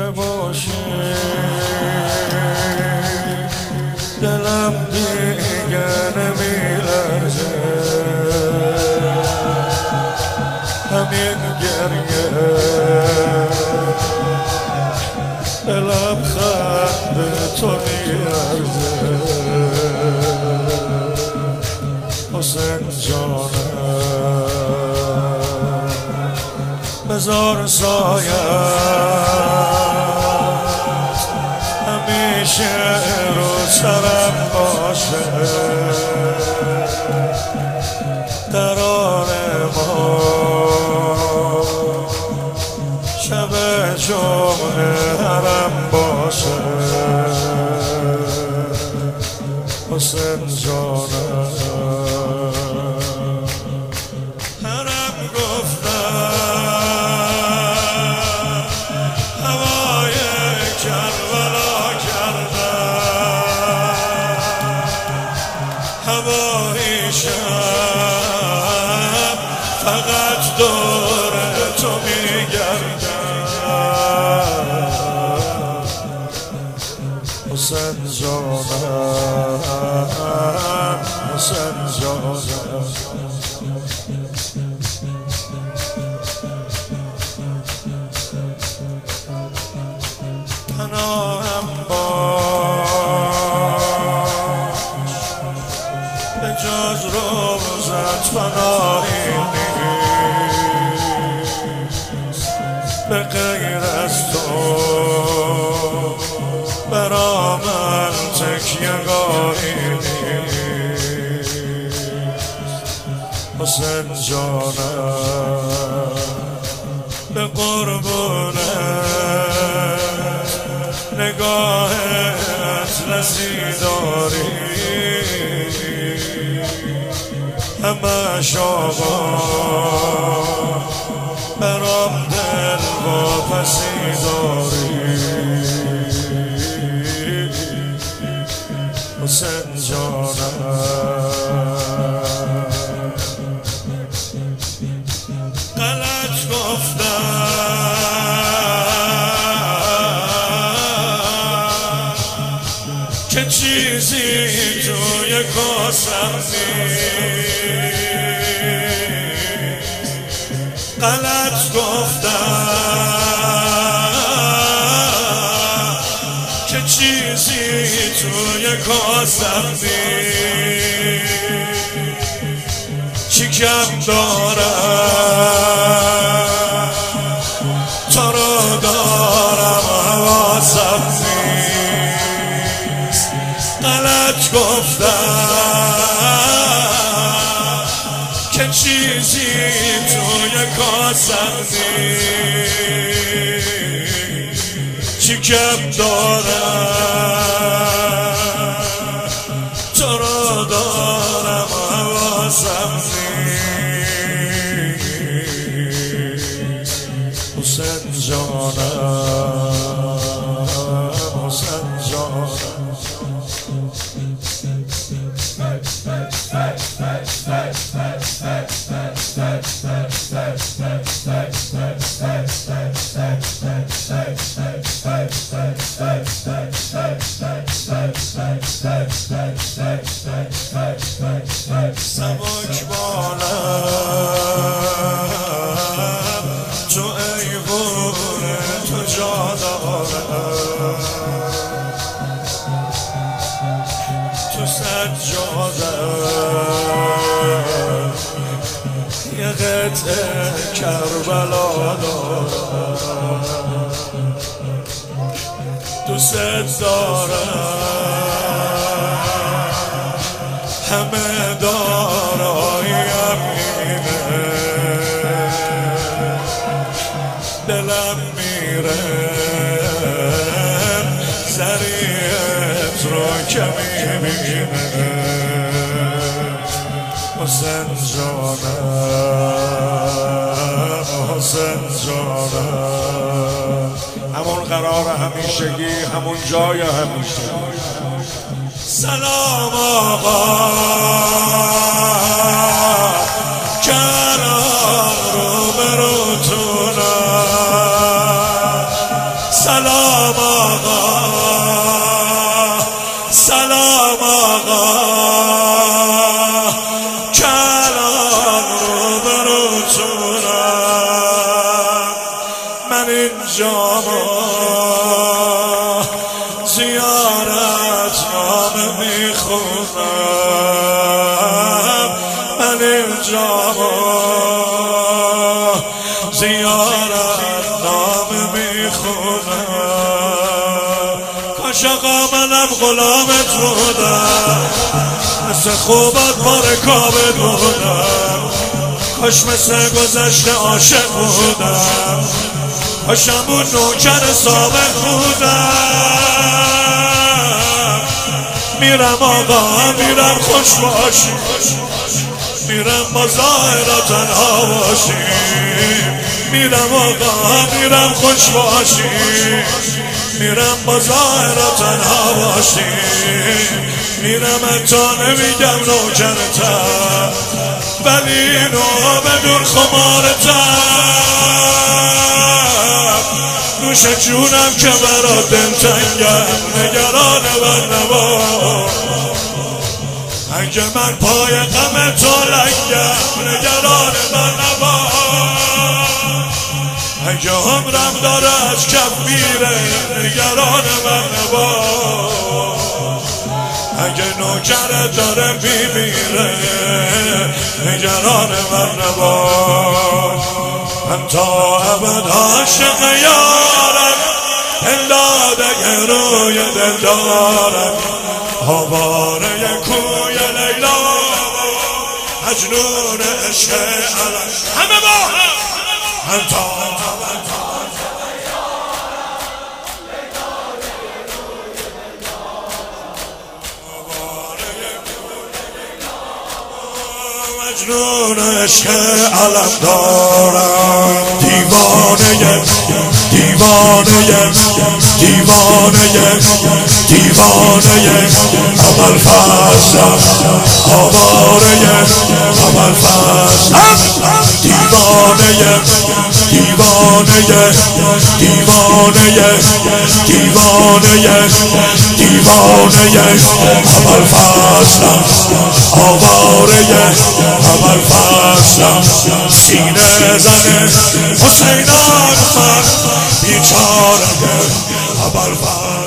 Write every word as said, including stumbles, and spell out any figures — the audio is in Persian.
باشی دلم دیگه نمیلرزه همین گریه دلم خنده تو میارزه حسین جانم بذار سایت همیشه رو سرم باشه دران ما شب جمعه حرم باشه حسین جانم حرم گفتم هوای کربلا کردم هوای شب فقط دور تو میگردم حسین جانم حسین جانم پناهم باش به جز روزت پناهی نیست به غیر از تو برا من تکیه‌گاهی نیست حسین جانم به قربونت نگاهت رسیداری همش آباد برام دل و پسی داری حسین جانم غلط گفتم که چیزی توی کاسم نیست غلط گفتم که چیزی توی کاسم نیست چی کم دارم تو رو دارم حواسم نیست غلط گفتم که چیزی توی کاسم نیست چی کم دارم تو رو دارم حواسم نیست حسین جانم حسین جانم سبک بالم تو ایوون تو جا دارم تو سجادم یه قطعه کربلا دارم دوست دارم همه داراییم اینه دلم میره زریعت رو که میبینه حسین جانم حسین جانم همون قرار همیشگی همون جای همیشه سلام آقا کرم رو بروتونم سلام زیارت نام میخونم، کاش آقا منم غلامت بودم، مثل خوبت با رکابت بودم، کاش مثل گذشته عاشق بودم، کاشم اون نوکر سابق بودم. میرم آقا میرم خوش باشی، میرم با زاهرا تنها باشی، میرم آقا میرم خوش باشی، میرم با زاهرا تنها باشی، میرم تا نمیگم نوکرتم ولی اینو بدون خمارتم، نوش جونم که برا دلتنگم نگران من نبا، اگه من پای غم تو لنگم نگران من نبا، اگه عمرم داره از کف میره نگران من نبا، اگه نوکرت داره میمیره نگران من نبا. من تا ابد عاشق یارم، دلداده روی دل دارم، آواره کوی لیلا، مجنون عشق علم همه با هم. من تا ابد عاشق مجنون عشق علم دارم، دیوانه دیوانه دیوانه دیوانه عمل فاسم، آواره عمل فاسم، دیوانه دیوانه دیوانه دیوانه دیوانه عمل فاسم، آواره عمل فاسم، سینه زنه حسین آقا بیچاره عمل فاسم.